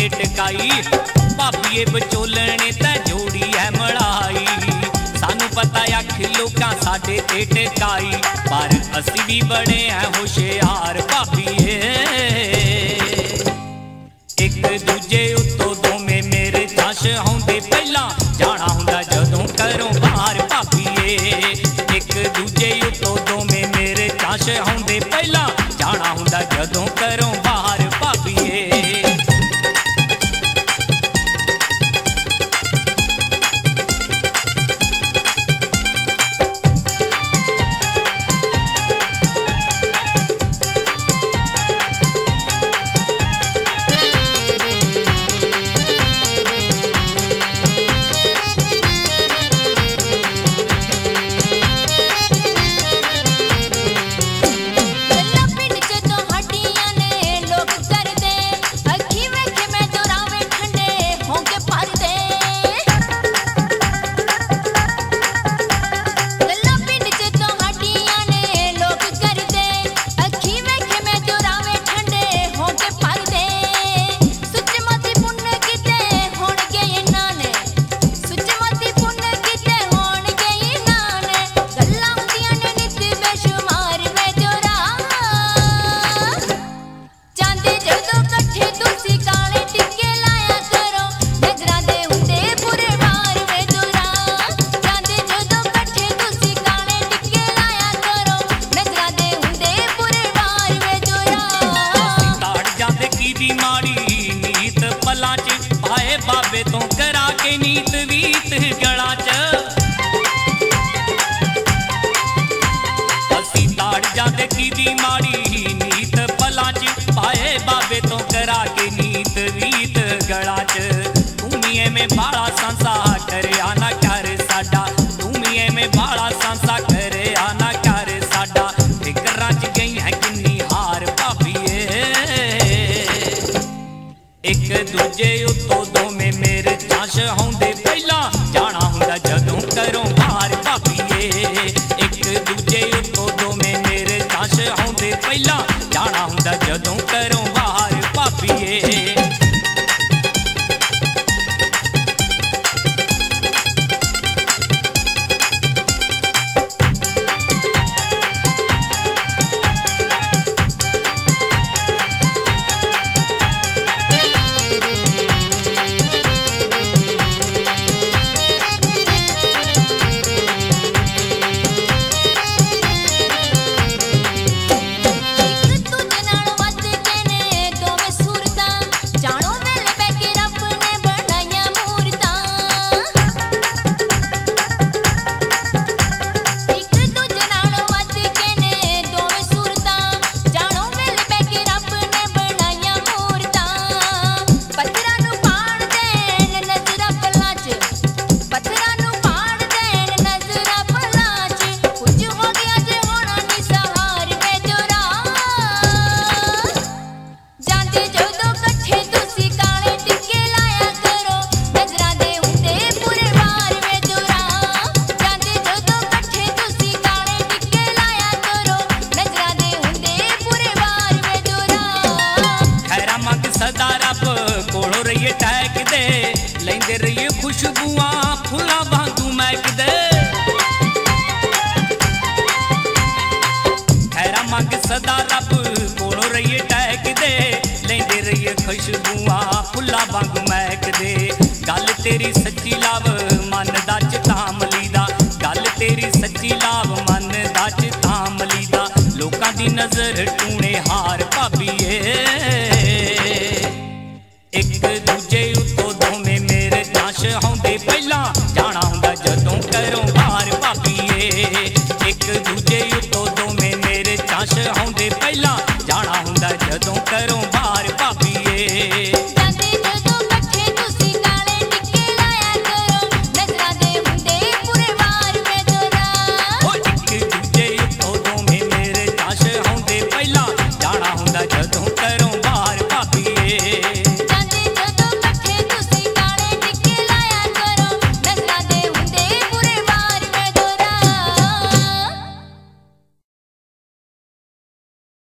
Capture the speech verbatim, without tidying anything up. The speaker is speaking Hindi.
ते टकाई। भाभीए विचोलने ते जोड़ी है मड़ाई। सानू पता अख लोकां साडे ते टकाई, पर असी भी बड़े हैं होशियार भाभीए। एक दूजे उत्तों दोवें मेरे चश आउंदे पहला जाना हुंदा जदों घरों बाहर भाभीए। एक दूजे उत्तों दोवें मेरे चश आउंदे पहला जाना हुंदा जदों घरों बाहर भाभीए। बाबे तो करा के नीत वीत गला च असी ताड़ जाते की दी माड़ी नीत पला च पाए बाबे तो करा के नीत वीत गला च। भूमिए में बाड़ा सांसा करे आना कर साडा, भूमिए में बाड़ा सांसा करे आना कर साडा। फिकरां च गई है किन्नी हार भाभीए। एक दूजे उत्तों दोवें मेरे चश आउंदे पहला जाना हुंदा जदों घरों बाहर भाभीए। एक दूजे उत्तों दोवें मेरे चश आउंदे पहला जाना हुंदा जदों घरों बाहर भाभीए। लेंदे रहिए खुशबुआं फुला वांगू महकदे। खैरा मंग सदा रब कोलों रहिए टहकदे। लेंदे रहिए खुशबुआं फुला वांगू महकदे। गल तेरी सच्ची लाव मन दा चितामली दा, गल तेरी सच्ची लाव मन दा चितामली दा। लोकां दी नजर टूने हार भाभीए। एक दूजे